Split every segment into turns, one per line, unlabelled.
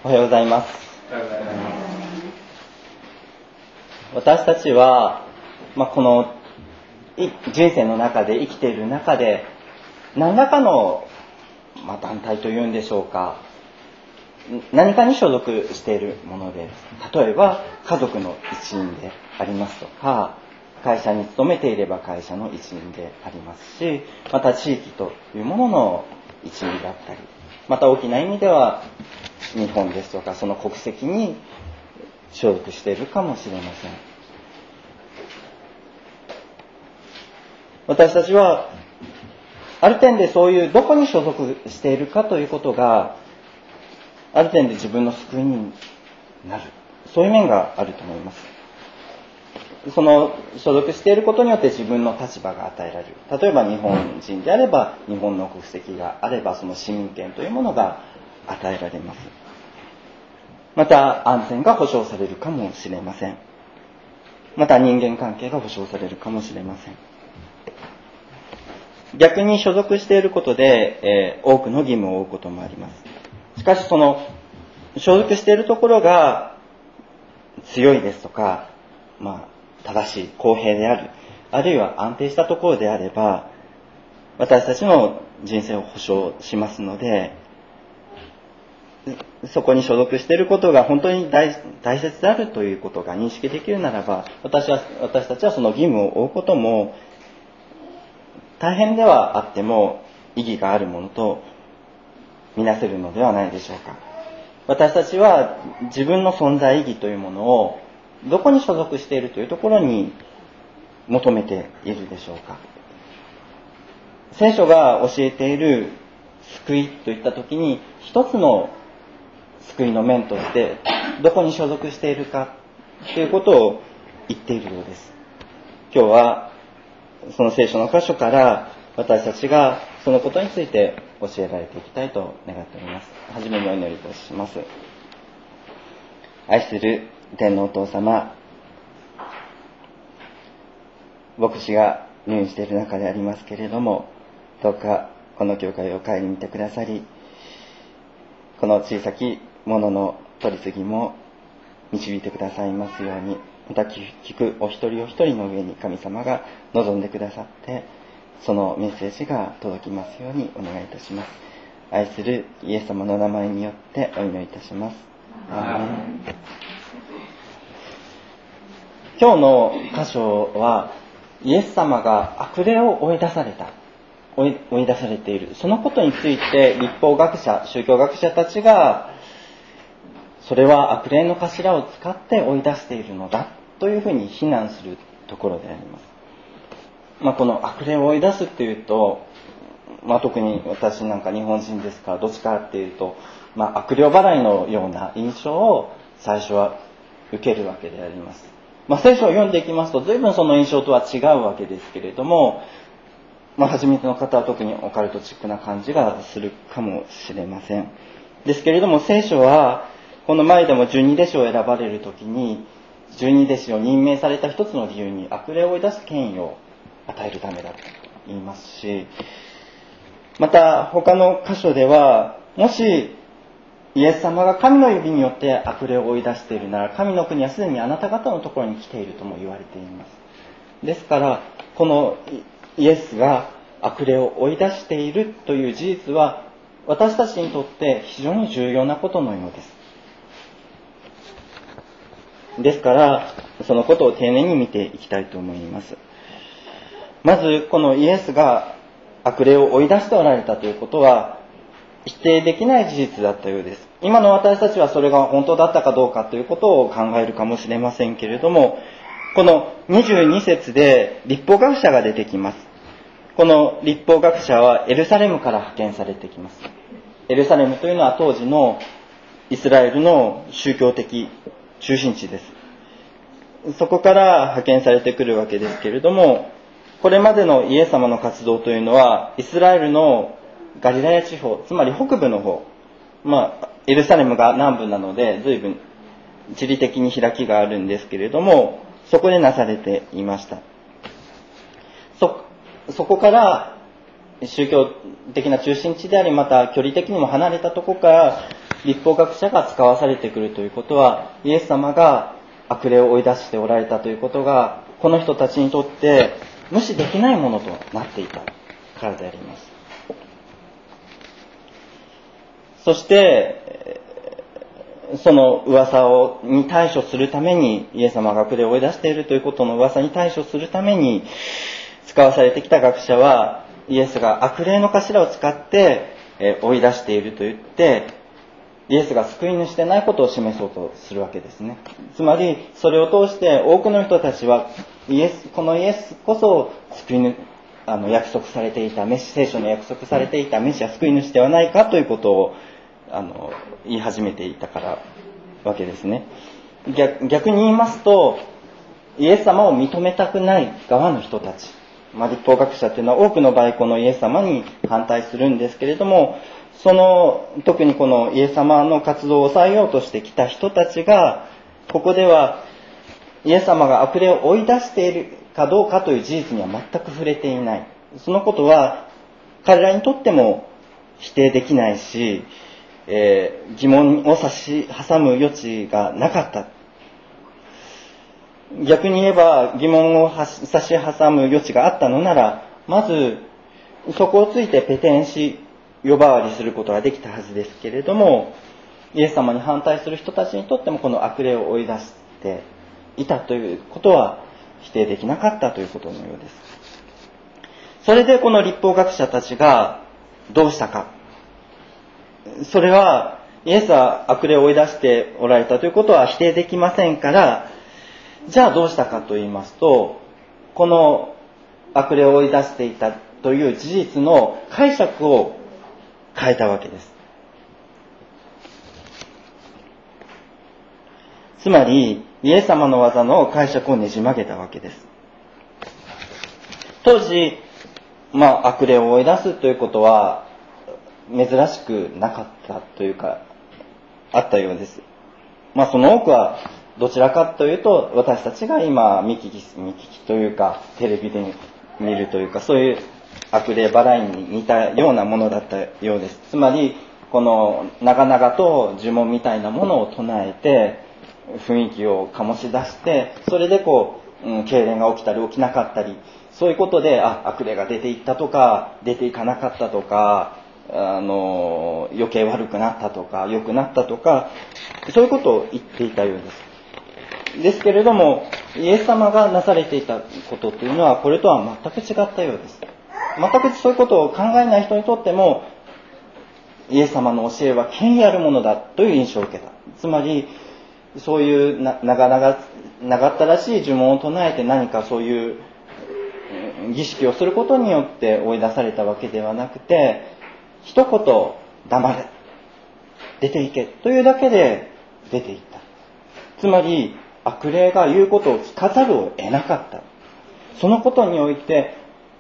おはようございます。私たちは、この人生の中で生きている中で何らかの、団体というんでしょうか、何かに所属しているものです。例えば家族の一員でありますとか、会社に勤めていれば会社の一員でありますし、また地域というものの一員だったり、また大きな意味では日本ですとかその国籍に所属しているかもしれません。私たちはある点でそういうどこに所属しているかということがある点で自分の救いになる、そういう面があると思います。その所属していることによって自分の立場が与えられる。例えば日本人であれば日本の国籍があればその市民権というものが与えられます。また安全が保障されるかもしれません。また人間関係が保障されるかもしれません。逆に所属していることで、多くの義務を負うこともあります。しかしその所属しているところが強いですとか、正しい公平である、あるいは安定したところであれば私たちの人生を保障しますので、そこに所属していることが本当に大切であるということが認識できるならば、私たちはその義務を負うことも大変ではあっても意義があるものとみなせるのではないでしょうか。私たちは自分の存在意義というものをどこに所属しているというところに求めているでしょうか。聖書が教えている救いといったときに一つの救いの面としてどこに所属しているかということを言っているようです。今日はその聖書の箇所から私たちがそのことについて教えられていきたいと願っております。はじめにお祈りとします。愛する天のお父様、牧師が入院している中でありますけれども、どうかこの教会を顧みてくださり、この小さきものの取り次ぎも導いてくださいますように、また聞くお一人お一人の上に神様が望んでくださって、そのメッセージが届きますようにお願いいたします。愛するイエス様の名前によってお祈りいたします。アーメン。今日の箇所はイエス様が悪霊を追い出されている、そのことについて律法学者、宗教学者たちがそれは悪霊の頭を使って追い出しているのだというふうに非難するところであります。この悪霊を追い出すっていうと、特に私なんか日本人ですからどっちかっていうと、悪霊払いのような印象を最初は受けるわけであります。聖書を読んでいきますと随分その印象とは違うわけですけれども、初めての方は特にオカルトチックな感じがするかもしれません。ですけれども聖書はこの前でも十二弟子を選ばれるときに、十二弟子を任命された一つの理由に悪霊を追い出す権威を与えるためだと言いますし、また他の箇所では、もしイエス様が神の指によって悪霊を追い出しているなら、神の国はすでにあなた方のところに来ているとも言われています。ですからこのイエスが悪霊を追い出しているという事実は私たちにとって非常に重要なことのようです。ですからそのことを丁寧に見ていきたいと思います。まずこのイエスが悪霊を追い出しておられたということは否定できない事実だったようです。今の私たちはそれが本当だったかどうかということを考えるかもしれませんけれども、この22節で律法学者が出てきます。この律法学者はエルサレムから派遣されてきます。エルサレムというのは当時のイスラエルの宗教的中心地です。そこから派遣されてくるわけですけれども、これまでのイエス様の活動というのはイスラエルのガリラヤ地方、つまり北部の方、エルサレムが南部なので随分地理的に開きがあるんですけれども、そこでなされていました。そこから宗教的な中心地であり、また距離的にも離れたところから立法学者が使わされてくるということは、イエス様が悪霊を追い出しておられたということが、この人たちにとって無視できないものとなっていたからであります。そしてその噂に対処するために、イエス様が悪霊を追い出しているということの噂に対処するために使わされてきた学者は、イエスが悪霊の頭を使って追い出していると言って、イエスが救い主でないことを示そうとするわけですね。つまりそれを通して多くの人たちはこのイエスこそ救い主、約束されていた聖書に約束されていたメシア救い主ではないかということを言い始めていたからわけですね。逆に言いますと、イエス様を認めたくない側の人たち、立法学者というのは多くの場合このイエス様に反対するんですけれども、特にこのイエス様の活動を抑えようとしてきた人たちが、ここではイエス様が悪霊を追い出しているかどうかという事実には全く触れていない。そのことは彼らにとっても否定できないし、疑問を差し挟む余地がなかった。逆に言えば疑問を差し挟む余地があったのなら、まずそこをついてペテンし呼ばわりすることができたはずですけれども、イエス様に反対する人たちにとってもこの悪霊を追い出していたということは否定できなかったということのようです。それでこの立法学者たちがどうしたか。それはイエスは悪霊を追い出しておられたということは否定できませんから、じゃあどうしたかと言いますと、この悪霊を追い出していたという事実の解釈を変えたわけです。つまりイエス様の技の解釈をねじ曲げたわけです。当時、悪霊を追い出すということは珍しくなかったというか、あったようです。その多くはどちらかというと、私たちが今見聞きというかテレビで見るというか、そういう悪霊払いに似たようなものだったようです。つまりこの長々と呪文みたいなものを唱えて雰囲気を醸し出して、それで痙攣が起きたり起きなかったり、そういうことで悪霊が出ていったとか出ていかなかったとか、余計悪くなったとか良くなったとか、そういうことを言っていたようです。ですけれども、イエス様がなされていたことというのはこれとは全く違ったようです。全くそういうことを考えない人にとっても、イエス様の教えは権威あるものだという印象を受けた。つまりそういう長ったらしい呪文を唱えて何かそういう儀式をすることによって追い出されたわけではなくて、一言黙れ、出て行けというだけで出て行った。つまり悪霊が言うことを聞かざるを得なかった。そのことにおいて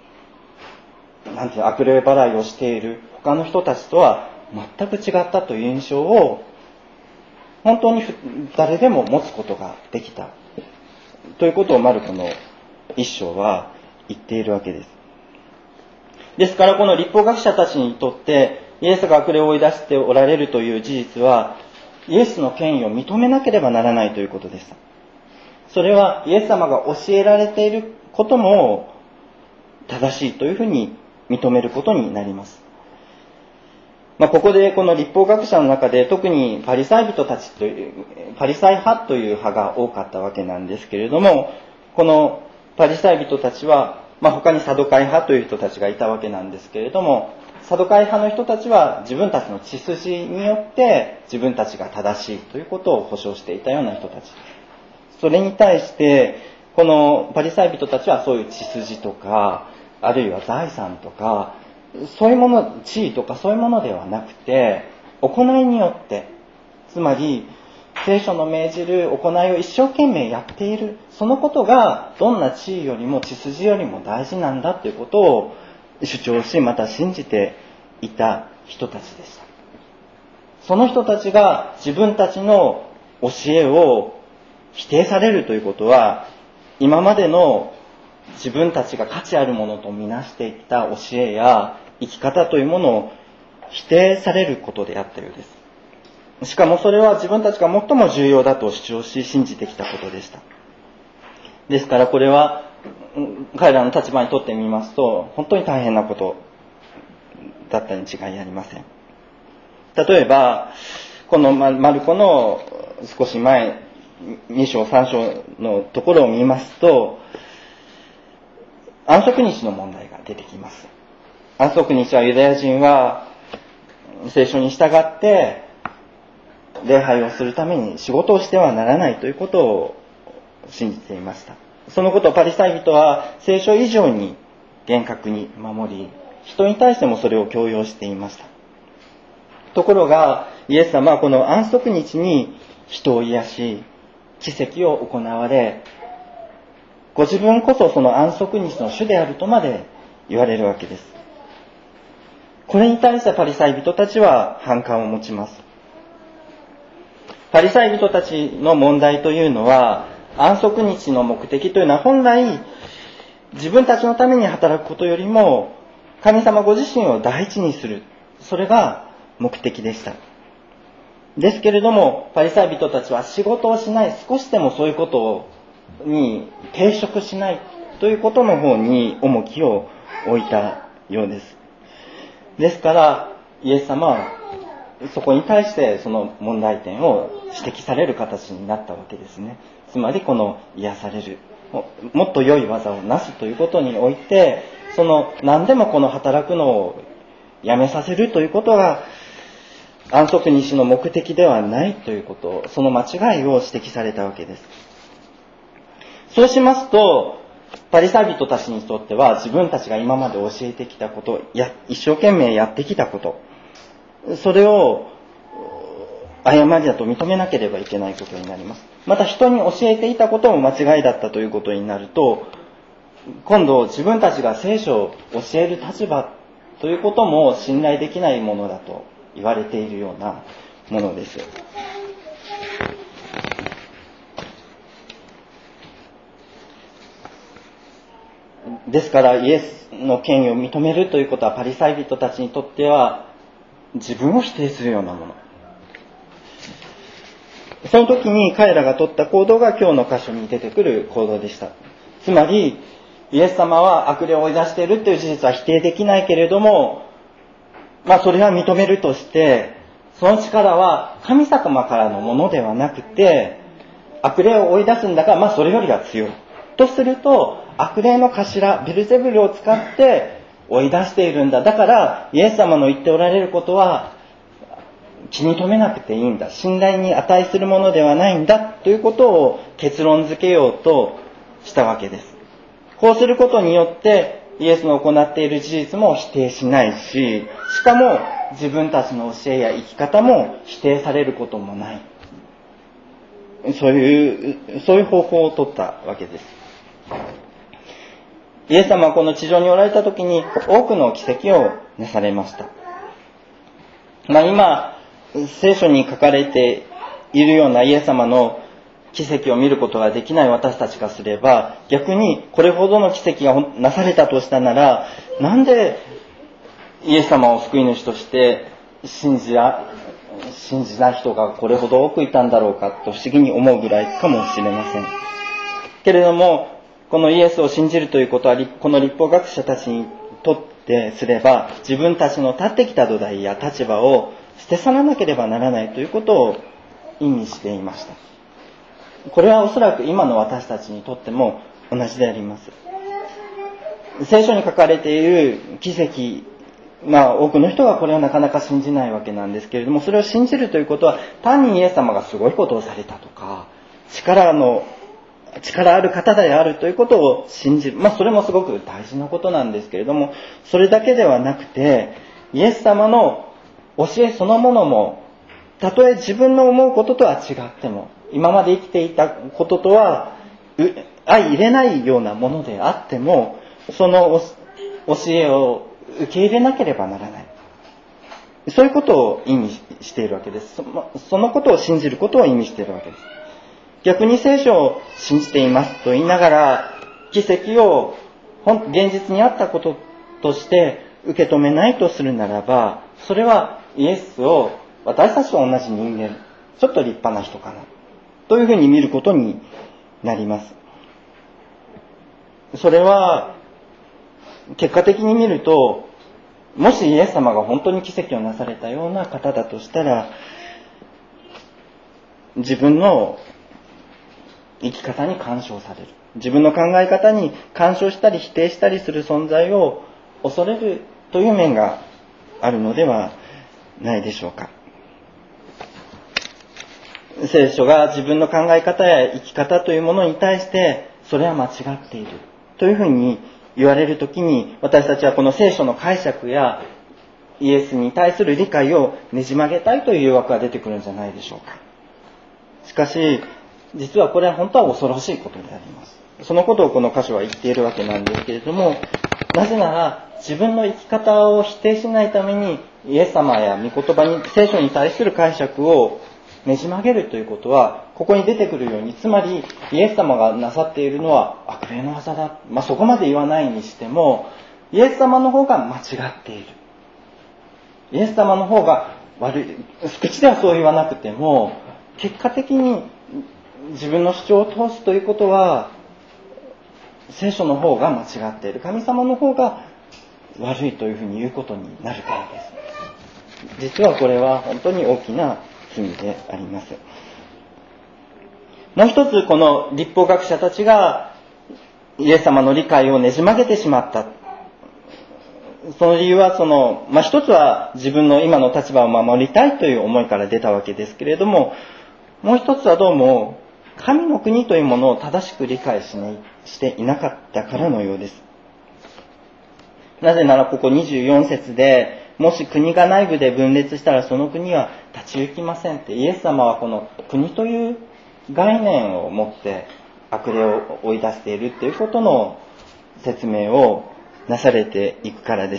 悪霊払いをしている他の人たちとは全く違ったという印象を本当に誰でも持つことができたということをマルコの一章は言っているわけです。ですからこの律法学者たちにとってイエスが悪霊を追い出しておられるという事実は、イエスの権威を認めなければならないということでした。それはイエス様が教えられていることも正しいというふうに認めることになります。ここでこの律法学者の中で特にパリサイ派という派が多かったわけなんですけれども、このパリサイ人たちは、他にサドカイ派という人たちがいたわけなんですけれども、サドカイ派の人たちは自分たちの血筋によって自分たちが正しいということを保証していたような人たち。それに対してこのパリサイ人たちはそういう血筋とか、あるいは財産とか、そういうもの、地位とかそういうものではなくて、行いによって、つまり聖書の命じる行いを一生懸命やっている、そのことがどんな地位よりも血筋よりも大事なんだということを主張し、また信じていた人たちでした。その人たちが自分たちの教えを否定されるということは、今までの自分たちが価値あるものとみなしていた教えや生き方というものを否定されることであったようです。 しかもそれは自分たちが最も重要だと主張し信じてきたことでした。ですからこれは彼らの立場にとってみますと本当に大変なことだったに違いありません。例えばこのマルコの少し前2章3章のところを見ますと、安息日の問題が出てきます。安息日はユダヤ人は聖書に従って礼拝をするために仕事をしてはならないということを信じていました。そのことをパリサイ人は聖書以上に厳格に守り、人に対してもそれを強要していました。ところがイエス様はこの安息日に人を癒し奇跡を行われ、ご自分こそその安息日の主であるとまで言われるわけです。これに対してパリサイ人たちは反感を持ちます。パリサイ人たちの問題というのは、安息日の目的というのは本来自分たちのために働くことよりも神様ご自身を第一にする、それが目的でした。ですけれどもパリサイ人たちは仕事をしない、少しでもそういうことに抵触しないということの方に重きを置いたようです。ですからイエス様はそこに対してその問題点を指摘される形になったわけですね。つまりこの癒される、もっと良い技をなすということにおいて、その何でもこの働くのをやめさせるということが安息日の目的ではないということ、その間違いを指摘されたわけです。そうしますとパリサイ人たちにとっては自分たちが今まで教えてきたこと、一生懸命やってきたこと、それを誤りだと認めなければいけないことになります。また人に教えていたことも間違いだったということになると、今度自分たちが聖書を教える立場ということも信頼できないものだと言われているようなものです。ですからイエスの権威を認めるということはパリサイ人たちにとっては自分を否定するようなもの。その時に彼らが取った行動が今日の箇所に出てくる行動でした。つまりイエス様は悪霊を追い出しているという事実は否定できないけれども、それは認めるとして、その力は神様からのものではなくて悪霊を追い出すんだから、それよりは強いとすると、悪霊の頭ベルゼブルを使って追い出しているんだ。だからイエス様の言っておられることは気に留めなくていいんだ、信頼に値するものではないんだということを結論付けようとしたわけです。こうすることによってイエスの行っている事実も否定しないし、しかも自分たちの教えや生き方も否定されることもない、そういう方法を取ったわけです。イエス様はこの地上におられた時に多くの奇跡をなされました。今聖書に書かれているようなイエス様の奇跡を見ることができない私たちがすれば、逆にこれほどの奇跡がなされたとしたなら、なんでイエス様を救い主として信じない人がこれほど多くいたんだろうかと不思議に思うぐらいかもしれません。けれどもこのイエスを信じるということは、この律法学者たちにとってすれば自分たちの立ってきた土台や立場を捨て去らなければならないということを意味していました。これはおそらく今の私たちにとっても同じであります。聖書に書かれている奇跡、多くの人がこれをなかなか信じないわけなんですけれども、それを信じるということは単にイエス様がすごいことをされたとか力ある方であるということを信じる、それもすごく大事なことなんですけれども、それだけではなくてイエス様の教えそのものも、たとえ自分の思うこととは違っても、今まで生きていたこととは相入れないようなものであっても、その教えを受け入れなければならない、そういうことを意味しているわけです。そのことを信じることを意味しているわけです。逆に聖書を信じていますと言いながら奇跡を現実にあったこととして受け止めないとするならば、それはイエスを私たちと同じ人間、ちょっと立派な人かなというふうに見ることになります。それは結果的に見ると、もしイエス様が本当に奇跡をなされたような方だとしたら、自分の生き方に干渉される、自分の考え方に干渉したり否定したりする存在を恐れるという面があるのではないでしょうか。聖書が自分の考え方や生き方というものに対して、それは間違っているというふうに言われるときに、私たちはこの聖書の解釈やイエスに対する理解をねじ曲げたいという誘惑が出てくるんじゃないでしょうか。しかし実はこれは本当は恐ろしいことであります。そのことをこの箇所は言っているわけなんですけれども、なぜなら自分の生き方を否定しないためにイエス様や御言葉に、聖書に対する解釈をねじ曲げるということは、ここに出てくるように、つまりイエス様がなさっているのは悪霊の技だ、そこまで言わないにしても、イエス様の方が間違っている、イエス様の方が悪い、口ではそう言わなくても結果的に自分の主張を通すということは、聖書の方が間違っている、神様の方が悪いというふうに言うことになるからです。実はこれは本当に大きな罪であります。もう一つ、この律法学者たちがイエス様の理解をねじ曲げてしまった、その理由は一つは自分の今の立場を守りたいという思いから出たわけですけれども、もう一つはどうも神の国というものを正しく理解していなかったからのようです。なぜならここ24節で、もし国が内部で分裂したらその国は立ち行きませんって、イエス様はこの国という概念を持って悪霊を追い出しているということの説明をなされていくからです。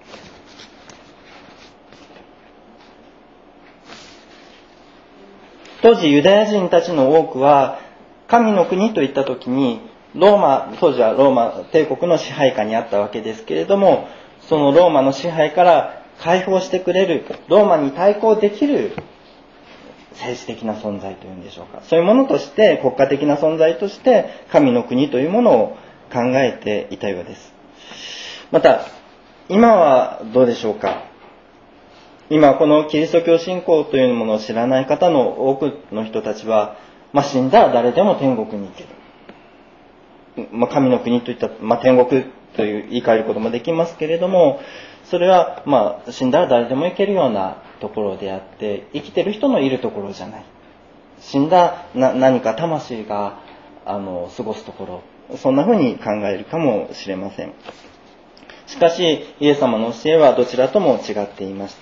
当時ユダヤ人たちの多くは神の国といった時に当時はローマ帝国の支配下にあったわけですけれども、そのローマの支配から解放してくれる、ローマに対抗できる政治的な存在というんでしょうか、そういうものとして、国家的な存在として神の国というものを考えていたようです。また今はどうでしょうか。今このキリスト教信仰というものを知らない方の多くの人たちは、死んだら誰でも天国に行ける、神の国といった、天国という言い換えることもできますけれども、それは死んだら誰でも行けるようなところであって、生きてる人のいるところじゃない、死んだ何か魂が過ごすところ、そんなふうに考えるかもしれません。しかしイエス様の教えはどちらとも違っていました。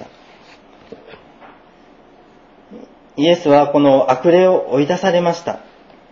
イエスはこの悪霊を追い出されました。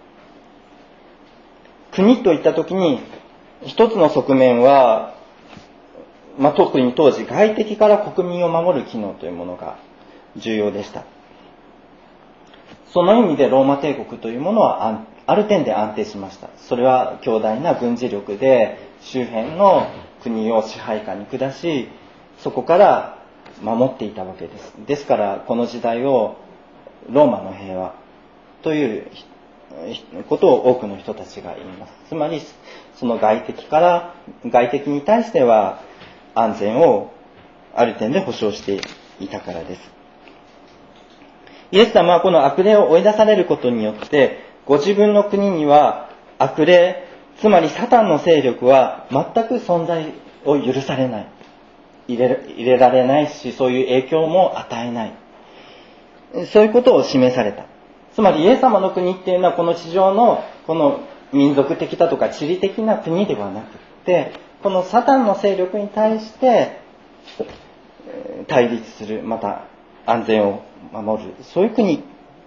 国といったときに一つの側面は、特に当時外敵から国民を守る機能というものが重要でした。その意味でローマ帝国というものはある点で安定しました。それは強大な軍事力で周辺の国を支配下に下し、そこから守っていたわけです。ですからこの時代をローマの平和ということを多くの人たちが言います。つまりその外敵に対しては安全をある点で保障していたからです。イエス様はこの悪霊を追い出されることによって、ご自分の国には悪霊、つまりサタンの勢力は全く存在を許されない、入れられないし、そういう影響も与えない、そういうことを示された。つまりイエス様の国っていうのはこの地上のこの民族的だとか地理的な国ではなくて、このサタンの勢力に対して対立する、また安全を守る、そういう国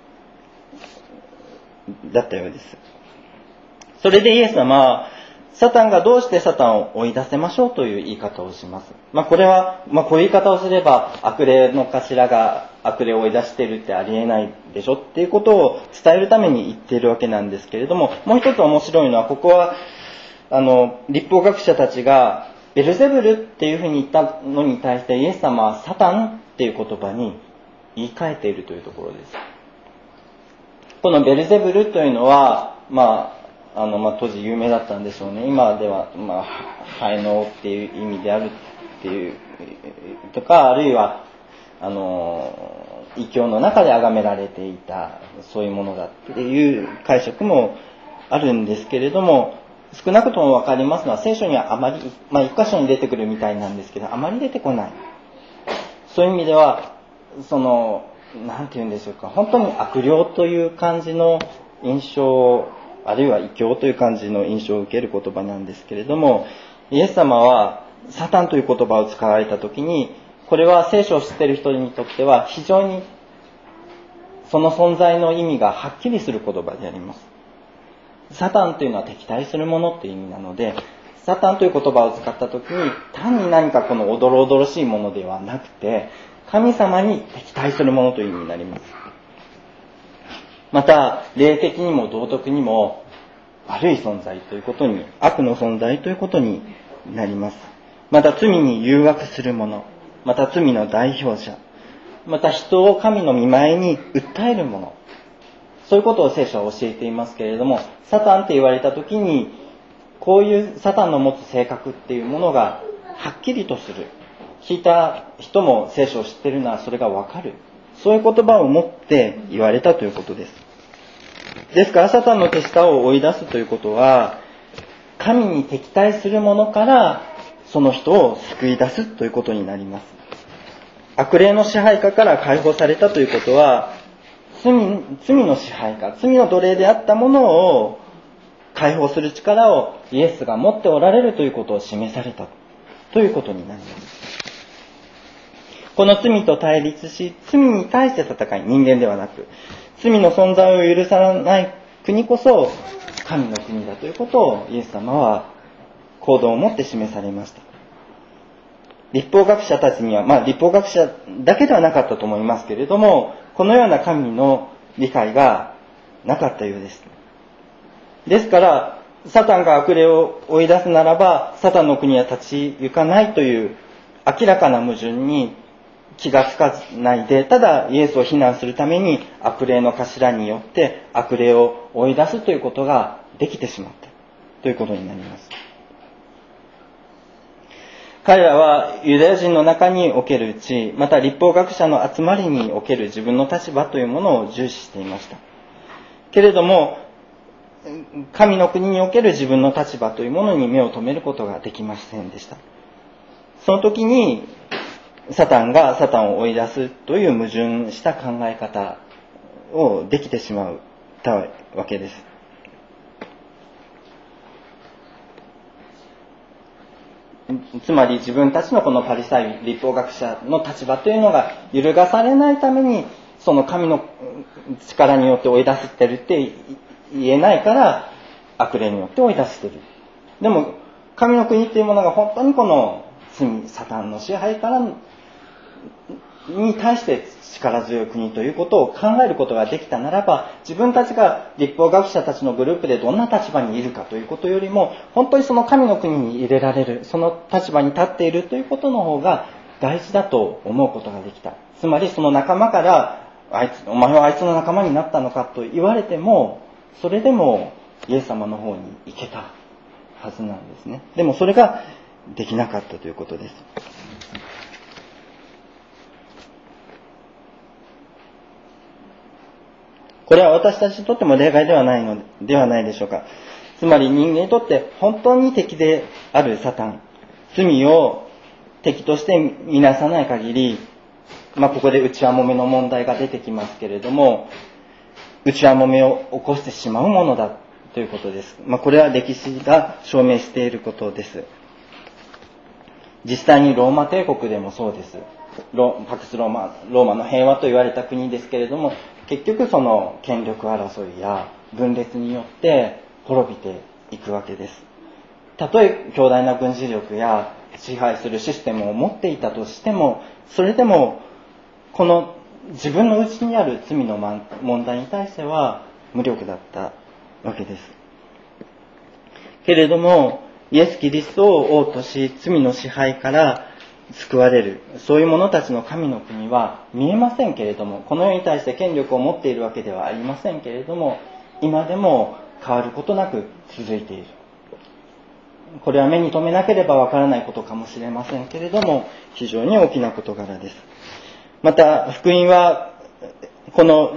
だったようです。それでイエス様はサタンがどうしてサタンを追い出せましょうという言い方をします。これは、こういう言い方をすれば悪霊の頭が悪霊を追い出しているってありえないでしょっていうことを伝えるために言っているわけなんですけれども、もう一つ面白いのは、ここは律法学者たちがベルゼブルっていうふうに言ったのに対して、イエス様はサタンっていう言葉に言い換えているというところです。このベルゼブルというのは、当時有名だったんでしょうね。今では、才能っていう意味であるっていうとか、あるいは異教の中で崇められていたそういうものだっていう解釈もあるんですけれども、少なくとも分かりますのは聖書にはあまり、一箇所に出てくるみたいなんですけど、あまり出てこない。そういう意味ではなんて言うんでしょうか、本当に悪霊という感じの印象、あるいは異教という感じの印象を受ける言葉なんですけれども、イエス様はサタンという言葉を使われたときに、これは聖書を知っている人にとっては非常にその存在の意味がはっきりする言葉であります。サタンというのは敵対するものという意味なので、サタンという言葉を使ったときに単に何かこのおどろおどろしいものではなくて、神様に敵対するものという意味になります。また霊的にも道徳にも悪い存在ということに、悪の存在ということになります。また罪に誘惑するもの、また罪の代表者、また人を神の御前に訴えるもの、そういうことを聖書は教えていますけれども、サタンって言われたときに、こういうサタンの持つ性格っていうものがはっきりとする。聞いた人も聖書を知っているのはそれがわかる。そういう言葉を持って言われたということです。ですからサタンの手下を追い出すということは、神に敵対するものからその人を救い出すということになります。悪霊の支配下から解放されたということは、罪の支配下、罪の奴隷であったものを解放する力をイエスが持っておられるということを示されたということになります。この罪と対立し、罪に対して戦い、人間ではなく、罪の存在を許さない国こそ神の国だということをイエス様は行動をもって示されました。律法学者たちには、律法学者だけではなかったと思いますけれども、このような神の理解がなかったようです。ですから、サタンが悪霊を追い出すならば、サタンの国は立ち行かないという明らかな矛盾に気がつかないで、ただイエスを非難するために悪霊の頭によって悪霊を追い出すということができてしまったということになります。彼らはユダヤ人の中における地位、また律法学者の集まりにおける自分の立場というものを重視していました。けれども、神の国における自分の立場というものに目を留めることができませんでした。その時にサタンがサタンを追い出すという矛盾した考え方をできてしまったわけです。つまり自分たちのこのパリサイ律法学者の立場というのが揺るがされないために、その神の力によって追い出してるって言えないから悪霊によって追い出してる。でも神の国っていうものが本当にこの罪、サタンの支配からに対して力強い国ということを考えることができたならば、自分たちが律法学者たちのグループでどんな立場にいるかということよりも、本当にその神の国に入れられる、その立場に立っているということの方が大事だと思うことができた。つまりその仲間からお前はあいつの仲間になったのかと言われても、それでもイエス様の方に行けたはずなんですね。でもそれができなかったということです。これは私たちにとっても例外ではないのではないでしょうか。つまり人間にとって本当に敵であるサタン、罪を敵として見なさない限り、ここで内輪もめの問題が出てきますけれども、内輪もめを起こしてしまうものだということです。これは歴史が証明していることです。実際にローマ帝国でもそうです。パクスローマの平和と言われた国ですけれども、結局その権力争いや分裂によって滅びていくわけです。たとえ強大な軍事力や支配するシステムを持っていたとしても、それでもこの自分の内にある罪の問題に対しては無力だったわけです。けれどもイエス・キリストを王とし、罪の支配から救われる、そういう者たちの神の国は見えませんけれども、この世に対して権力を持っているわけではありませんけれども、今でも変わることなく続いている。これは目に留めなければわからないことかもしれませんけれども、非常に大きな事柄です。また福音は、この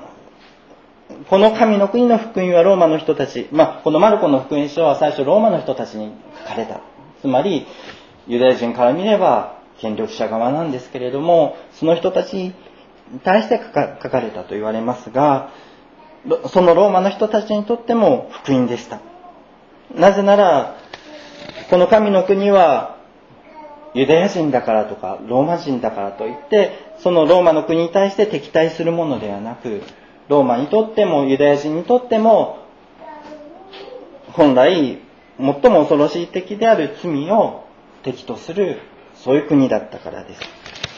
神の国の福音はローマの人たち、このマルコの福音書は最初ローマの人たちに書かれた。つまりユダヤ人から見れば権力者側なんですけれども、その人たちに対して書かれたと言われますが、そのローマの人たちにとっても福音でした。なぜならこの神の国はユダヤ人だからとかローマ人だからといってそのローマの国に対して敵対するものではなく、ローマにとってもユダヤ人にとっても本来最も恐ろしい敵である罪を敵とする、そういう国だったからです。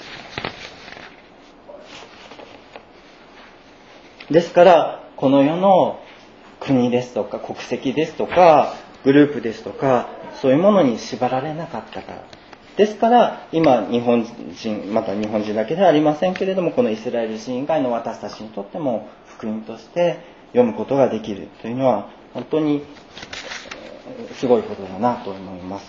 ですからこの世の国ですとか国籍ですとかグループですとかそういうものに縛られなかったからですから、今日本人、また日本人だけではありませんけれども、このイスラエル人以外の私たちにとっても福音として読むことができるというのは本当にすごいことだなと思います。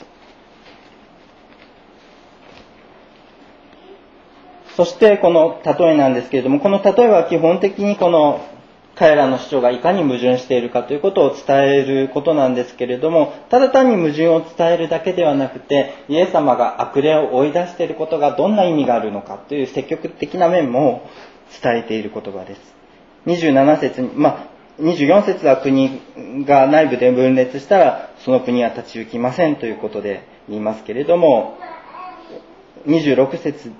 そしてこの例えなんですけれども、この例えは基本的にこの彼らの主張がいかに矛盾しているかということを伝えることなんですけれども、ただ単に矛盾を伝えるだけではなくて、イエス様が悪霊を追い出していることがどんな意味があるのかという積極的な面も伝えている言葉です。27節に、24節は国が内部で分裂したらその国は立ち行きませんということで言いますけれども、27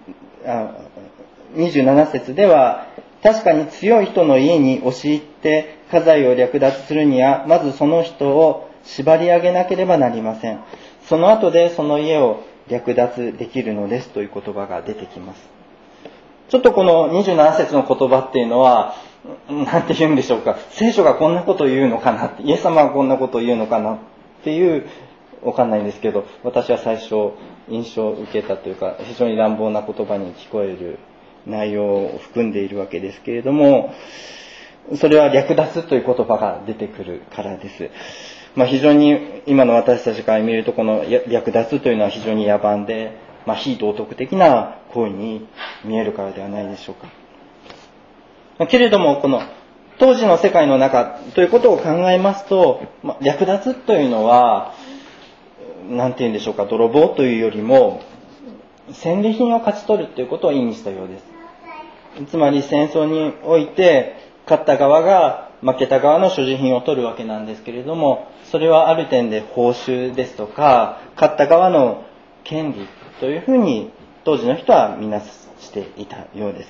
節では、確かに強い人の家に押し入って家財を略奪するには、まずその人を縛り上げなければなりません。その後でその家を略奪できるのですという言葉が出てきます。ちょっとこの27節の言葉っていうのは、なんて言うんでしょうか。聖書がこんなことを言うのかなって、イエス様がこんなことを言うのかなっていう、わかんないんですけど、私は最初印象を受けたというか、非常に乱暴な言葉に聞こえる内容を含んでいるわけですけれども、それは略奪という言葉が出てくるからです。非常に今の私たちから見ると、この略奪というのは非常に野蛮で、非道徳的な行為に見えるからではないでしょうか。けれどもこの当時の世界の中ということを考えますと、略奪というのはなんて言うんでしょうか、泥棒というよりも戦利品を勝ち取るということを意味したようです。つまり戦争において勝った側が負けた側の所持品を取るわけなんですけれども、それはある点で報酬ですとか勝った側の権利というふうに当時の人はみなしていたようです。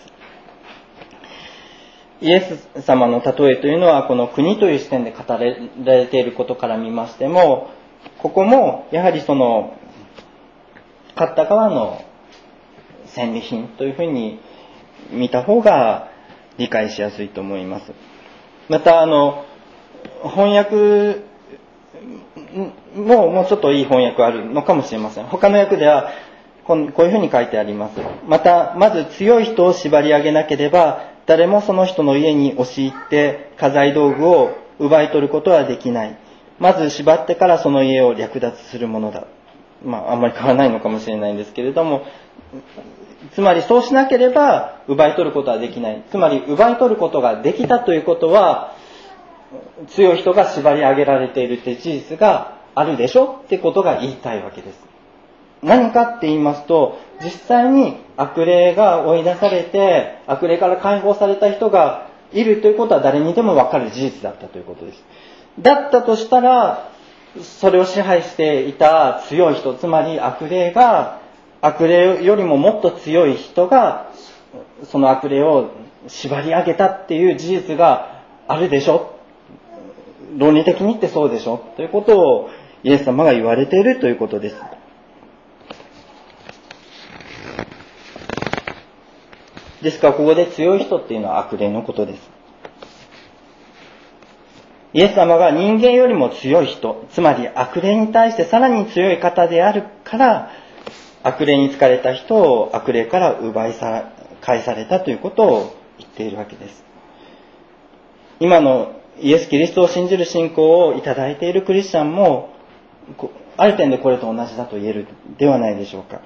イエス様の例えというのはこの国という視点で語られていることから見ましても、ここもやはりその勝った側の戦利品というふうに見た方が理解しやすいと思います。また翻訳もうちょっといい翻訳あるのかもしれません。他の訳ではこういうふうに書いてあります。まず強い人を縛り上げなければ誰もその人の家に押し入って家財道具を奪い取ることはできない。まず縛ってからその家を略奪するものだ。あんまり変わらないのかもしれないんですけれども、つまりそうしなければ奪い取ることはできない。つまり奪い取ることができたということは、強い人が縛り上げられているという事実があるでしょってことが言いたいわけです。何かって言いますと、実際に悪霊が追い出されて悪霊から解放された人がいるということは誰にでも分かる事実だったということです。だったとしたら、それを支配していた強い人、つまり悪霊よりももっと強い人がその悪霊を縛り上げたっていう事実があるでしょ、論理的に言ってそうでしょということをイエス様が言われているということです。ですからここで強い人っていうのは悪霊のことです。イエス様が人間よりも強い人、つまり悪霊に対してさらに強い方であるから、 悪霊に疲れた人を悪霊から返されたということを言っているわけです。今のイエス・キリストを信じる信仰をいただいているクリスチャンもある点でこれと同じだと言えるではないでしょうか。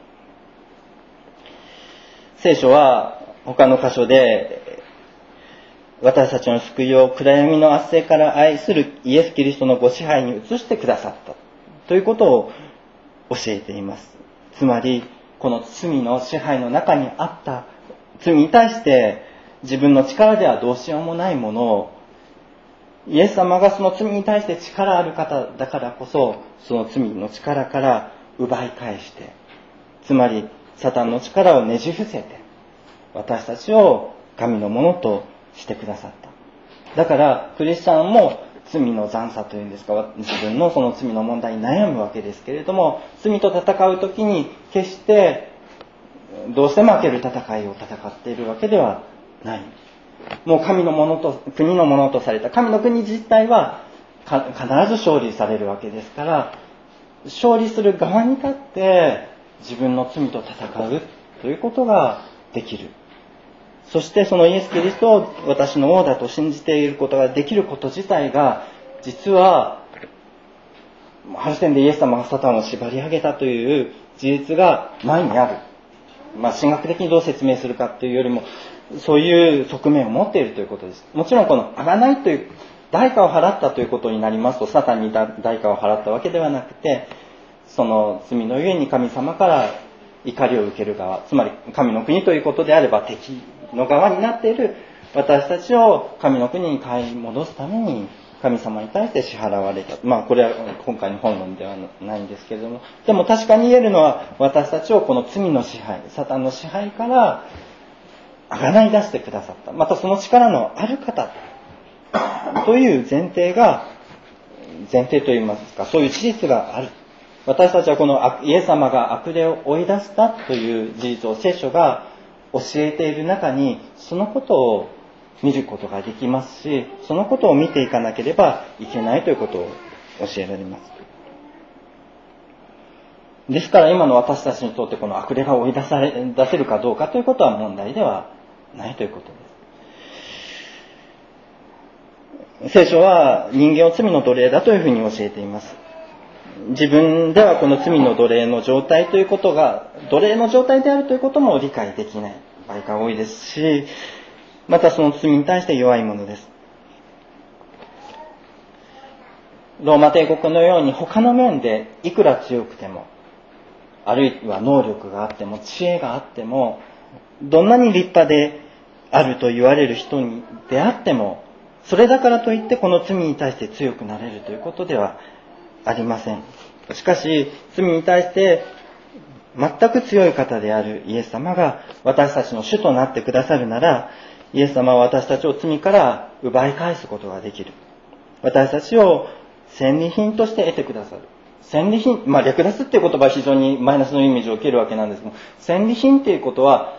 聖書は他の箇所で私たちの救いを暗闇の圧政から愛するイエス・キリストのご支配に移してくださったということを教えています。つまりこの罪の支配の中にあった罪に対して自分の力ではどうしようもないものをイエス様がその罪に対して力ある方だからこそその罪の力から奪い返して、つまりサタンの力をねじ伏せて私たちを神のものとしてくださった。だからクリスチャンも罪の残差というんですか、自分のその罪の問題に悩むわけですけれども、罪と戦うときに決してどうして負ける戦いを戦っているわけではない。もう神のものと国のものとされた神の国自体は必ず勝利されるわけですから、勝利する側に立って自分の罪と戦うということができる。そしてそのイエス・キリストを私の王だと信じていることができること自体が、実はある点でイエス様がサタンを縛り上げたという事実が前にある。神学的にどう説明するかというよりもそういう側面を持っているということです。もちろんこの贖いという代価を払ったということになりますと、サタンに代価を払ったわけではなくて、その罪のゆえに神様から怒りを受ける側、つまり神の国ということであれば敵の側になっている私たちを神の国に買い戻すために神様に対して支払われた。これは今回の本論ではないんですけれども、でも確かに言えるのは、私たちをこの罪の支配、サタンの支配から贖い出してくださった。またその力のある方という前提といいますか、そういう事実がある。私たちはこのイエス様が悪霊を追い出したという事実を聖書が教えている中に、そのことを見ることができますし、そのことを見ていかなければいけないということを教えられます。ですから今の私たちにとってこの悪霊が追い出せるかどうかということは問題ではないということです。聖書は人間を罪の奴隷だというふうに教えています。自分ではこの罪の奴隷の状態ということが奴隷の状態であるということも理解できない場合が多いですし、またその罪に対して弱いものです。ローマ帝国のように他の面でいくら強くても、あるいは能力があっても知恵があっても、どんなに立派であると言われる人であっても、それだからといってこの罪に対して強くなれるということではありません。しかし罪に対して全く強い方であるイエス様が私たちの主となってくださるなら、イエス様は私たちを罪から奪い返すことができる。私たちを戦利品として得てくださる。戦利品、略奪っていう言葉は非常にマイナスのイメージを受けるわけなんですが、戦利品っていうことは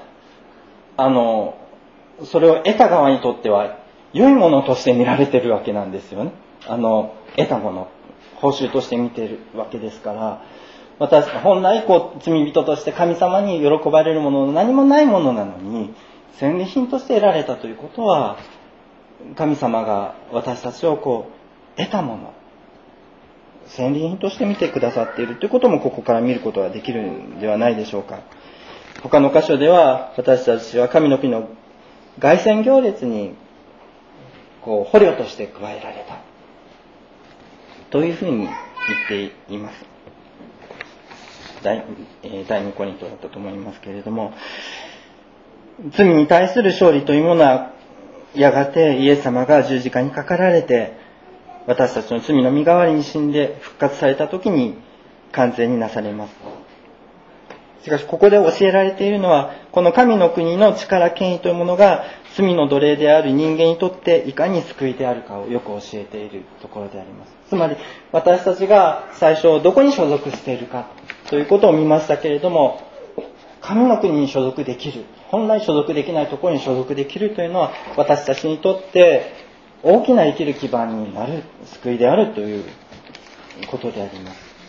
それを得た側にとっては良いものとして見られているわけなんですよね。得たもの、報酬として見ているわけですから、私本来罪人として神様に喜ばれるものの何もないものなのに、戦利品として得られたということは、神様が私たちを得たもの、戦利品として見てくださっているということもここから見ることができるんではないでしょうか。他の箇所では、私たちは神の国の凱旋行列に捕虜として加えられたというふうに言っています。第2コリントだったと思いますけれども、罪に対する勝利というものはやがてイエス様が十字架にかかられて私たちの罪の身代わりに死んで復活された時に完全になされます。しかしここで教えられているのは、この神の国の力権威というものが罪の奴隷である人間にとっていかに救いであるかをよく教えているところであります。つまり私たちが最初どこに所属しているかということを見ましたけれども、神の国に所属できる、本来所属できないところに所属できるというのは私たちにとって大きな生きる基盤になる救いであるということであります。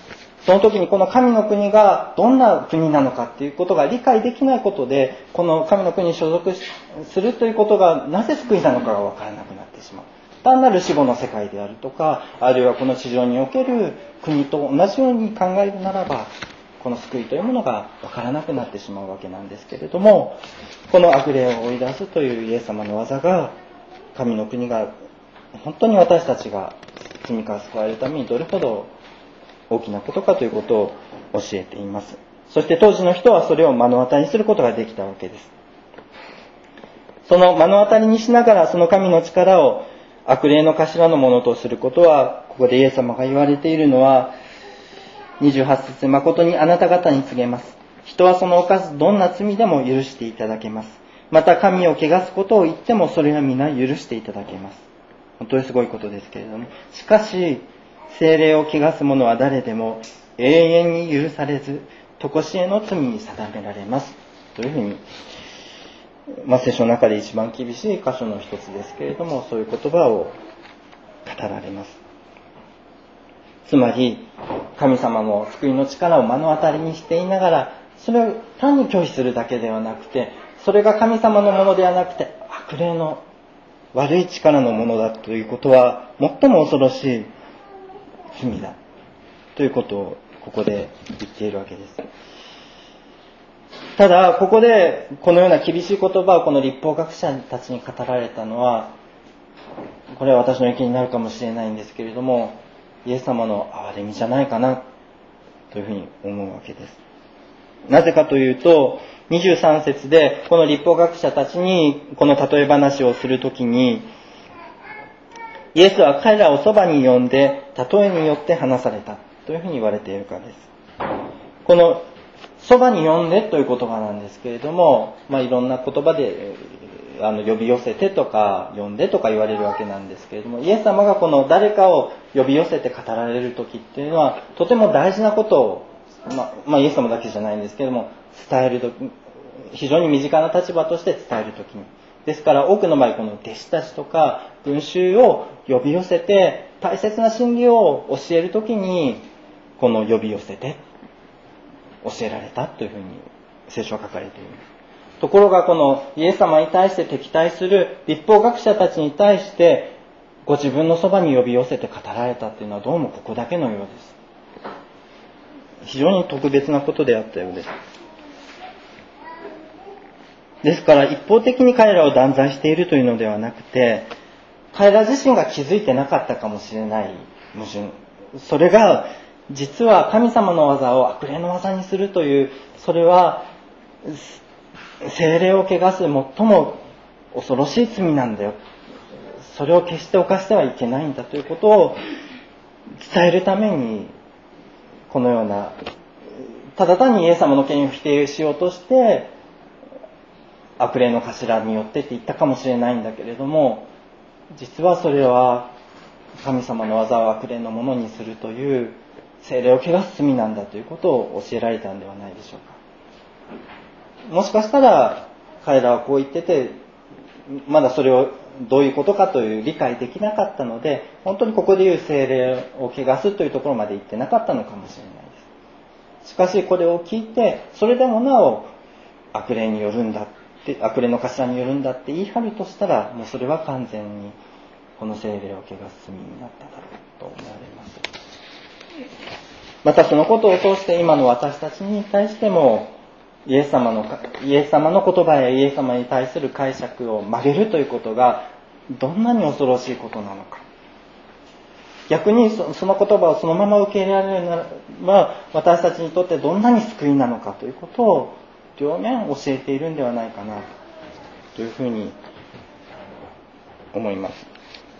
その時にこの神の国がどんな国なのかっていうことが理解できないことで、この神の国に所属するということがなぜ救いなのかが分からなくなってしまう。単なる死後の世界であるとか、あるいはこの地上における国と同じように考えるならば、この救いというものが分からなくなってしまうわけなんですけれども、この悪霊を追い出すというイエス様の技が、神の国が本当に私たちが罪から救われるためにどれほど大きなことかということを教えています。そして当時の人はそれを目の当たりにすることができたわけです。その目の当たりにしながら、その神の力を悪霊の頭のものとすることは、ここでイエス様が言われているのは、28節、誠にあなた方に告げます。人はその犯すどんな罪でも許していただけます。また神を汚すことを言ってもそれは皆許していただけます。本当にすごいことですけれども、しかし聖霊を汚す者は誰でも永遠に許されず、常しえの罪に定められますというふうに、聖書の中で一番厳しい箇所の一つですけれども、そういう言葉を語られます。つまり神様の救いの力を目の当たりにしていながら、それを単に拒否するだけではなくて、それが神様のものではなくて悪霊の悪い力のものだということは、最も恐ろしい罪だということをここで言っているわけです。ただここでこのような厳しい言葉をこの律法学者たちに語られたのは、これは私の意見になるかもしれないんですけれども、イエス様の憐れみじゃないかなというふうに思うわけです。なぜかというと、23節でこの律法学者たちにこの例え話をするときに、イエスは彼らをそばに呼んで例えによって話されたというふうに言われているからです。このそばに呼んでという言葉なんですけれども、いろんな言葉で呼び寄せてとか呼んでとか言われるわけなんですけれども、イエス様がこの誰かを呼び寄せて語られる時っていうのはとても大事なことを、イエス様だけじゃないんですけれども伝える時、非常に身近な立場として伝える時に、ですから多くの場合この弟子たちとか群衆を呼び寄せて大切な真理を教える時に、この呼び寄せて教えられたというふうに聖書は書かれています。ところがこのイエス様に対して敵対する律法学者たちに対してご自分のそばに呼び寄せて語られたというのはどうもここだけのようです。非常に特別なことであったようです。ですから一方的に彼らを断罪しているというのではなくて、彼ら自身が気づいてなかったかもしれない矛盾、それが実は神様の技を悪霊の技にするという、それは聖霊を汚す最も恐ろしい罪なんだよ、それを決して犯してはいけないんだということを伝えるために、このようなただ単にイエス様の権威を否定しようとして悪霊の頭によってって言ったかもしれないんだけれども、実はそれは神様の技を悪霊のものにするという聖霊を汚す罪なんだということを教えられたんではないでしょうか。もしかしたら彼らはこう言ってて、まだそれをどういうことかという理解できなかったので、本当にここでいう聖霊を汚すというところまで言ってなかったのかもしれないです。しかしこれを聞いて、それでもなお悪霊によるんだって、悪霊の頭によるんだって言い張るとしたら、もうそれは完全にこの聖霊を汚す罪になっただろうと思われます。またそのことを通して今の私たちに対しても、イエス様の言葉やイエス様に対する解釈を曲げるということがどんなに恐ろしいことなのか、逆にその言葉をそのまま受け入れられるならば私たちにとってどんなに救いなのかということを両面教えているんではないかなというふうに思います。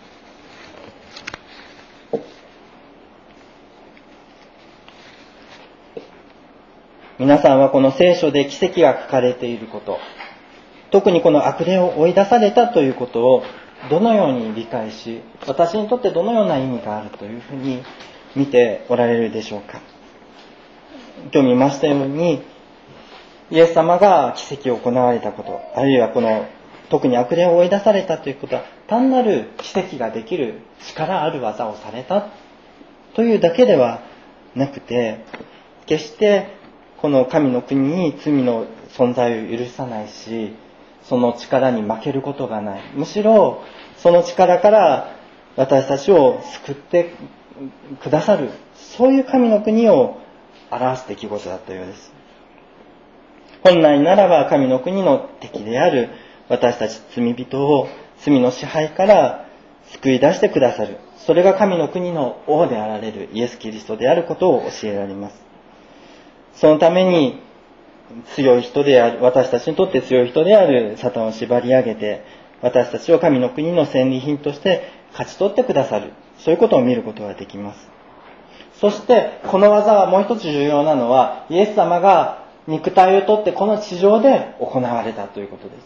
皆さんはこの聖書で奇跡が書かれていること、特にこの悪霊を追い出されたということをどのように理解し、私にとってどのような意味があるというふうに見ておられるでしょうか。今日見ましたように、イエス様が奇跡を行われたこと、あるいはこの特に悪霊を追い出されたということは、単なる奇跡ができる力ある技をされたというだけではなくて、決してこの神の国に罪の存在を許さないし、その力に負けることがない。むしろその力から私たちを救ってくださる、そういう神の国を表す出来事だったようです。本来ならば神の国の敵である私たち罪人を罪の支配から救い出してくださる、それが神の国の王であられるイエス・キリストであることを教えられます。そのために強い人である、私たちにとって強い人であるサタンを縛り上げて、私たちを神の国の戦利品として勝ち取ってくださる、そういうことを見ることができます。そしてこの技はもう一つ重要なのは、イエス様が肉体をとってこの地上で行われたということです。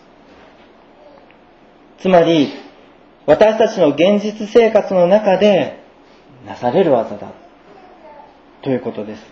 つまり私たちの現実生活の中でなされる技だということです。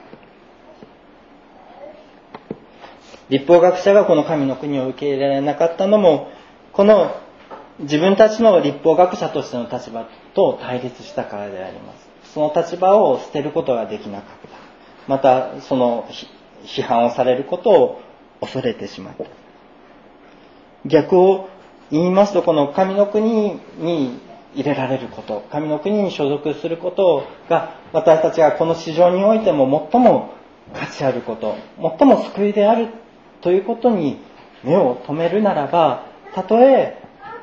律法学者がこの神の国を受け入れられなかったのも、この自分たちの律法学者としての立場と対立したからであります。その立場を捨てることができなかった。またその批判をされることを恐れてしまった。逆を言いますと、この神の国に入れられること、神の国に所属することが、私たちがこの市場においても最も価値あること、最も救いであるということに目を留めるならば、たとえ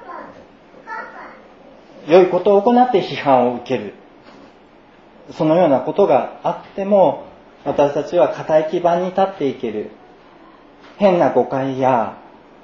良いことを行って批判を受ける、そのようなことがあっても、私たちは固い基盤に立っていける。変な誤解や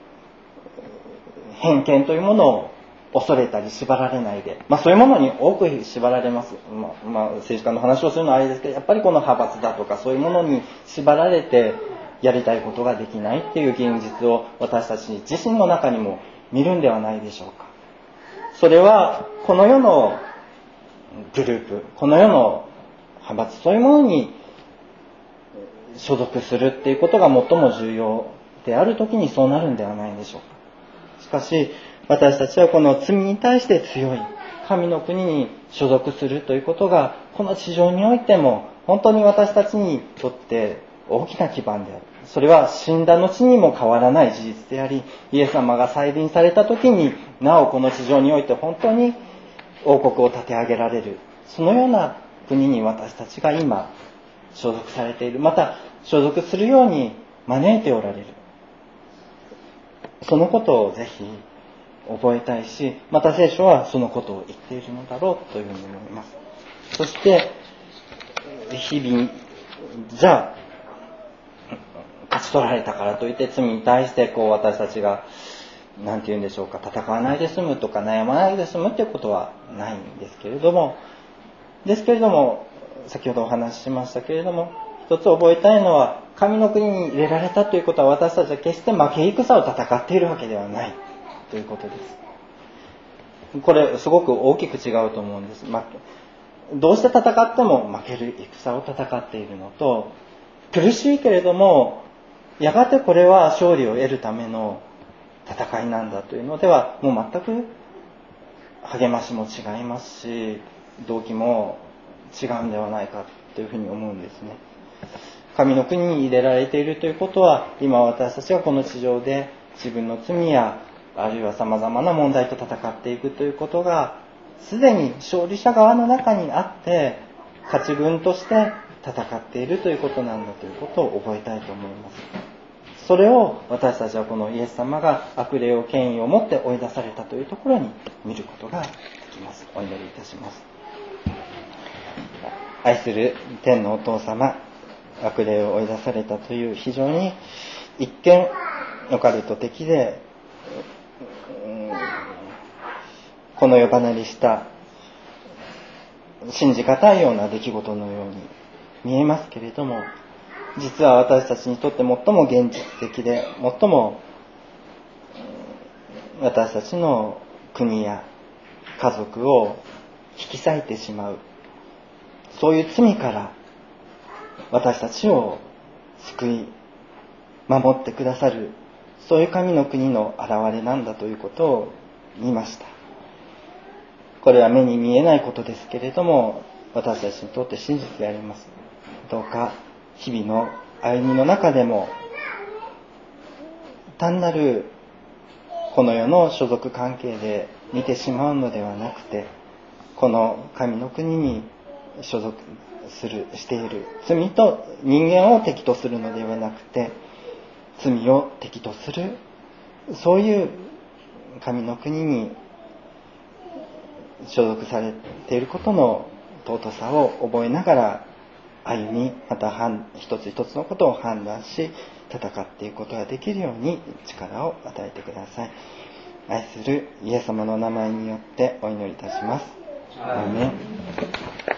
偏見というものを恐れたり縛られないで、そういうものに多く縛られます。政治家の話をするのはあれですけど、やっぱりこの派閥だとかそういうものに縛られてやりたいことができないっていう現実を私たち自身の中にも見るんではないでしょうか。それはこの世のグループ、この世の派閥、そういうものに所属するっていうことが最も重要であるときにそうなるんではないでしょうか。しかし私たちはこの罪に対して強い神の国に所属するということが、この地上においても本当に私たちにとって大きな基盤である。それは死んだ後にも変わらない事実であり、イエス様が再臨された時になおこの地上において本当に王国を立て上げられる、そのような国に私たちが今所属されている、また所属するように招いておられる、そのことをぜひ覚えたいし、また聖書はそのことを言っているのだろうというふうに思います。そして日々じゃあ勝ち取られたからといって罪に対して私たちが何て言うんでしょうか、戦わないで済むとか悩まないで済むということはないんですけれども、先ほどお話ししましたけれども、一つ覚えたいのは、神の国に入れられたということは、私たちは決して負け戦を戦っているわけではないということです。これすごく大きく違うと思うんです。どうして戦っても負ける戦を戦っているのと、苦しいけれどもやがてこれは勝利を得るための戦いなんだというのでは、もう全く励ましも違いますし、動機も違うんではないかというふうに思うんですね。神の国に入れられているということは、今私たちがこの地上で自分の罪やあるいは様々な問題と戦っていくということが、すでに勝利者側の中にあって勝ち軍として戦っているということなんだということを覚えたいと思います。それを私たちはこのイエス様が悪霊を権威を持って追い出されたというところに見ることができます。お祈りいたします。愛する天のお父様、悪霊を追い出されたという非常に一見オカルト的でこの世離れした信じがたいような出来事のように見えますけれども、実は私たちにとって最も現実的で、最も私たちの国や家族を引き裂いてしまう、そういう罪から私たちを救い守ってくださる、そういう神の国の現れなんだということを見ました。これは目に見えないことですけれども、私たちにとって真実であります。 どうか日々の歩みの中でも単なるこの世の所属関係で見てしまうのではなくて、この神の国に所属している罪と人間を敵とするのではなくて、罪を敵とするそういう神の国に所属されていることの尊さを覚えながら歩み、また一つ一つのことを判断し戦っていくことができるように力を与えてください。愛するイエス様の名前によってお祈りいたします。アーメン。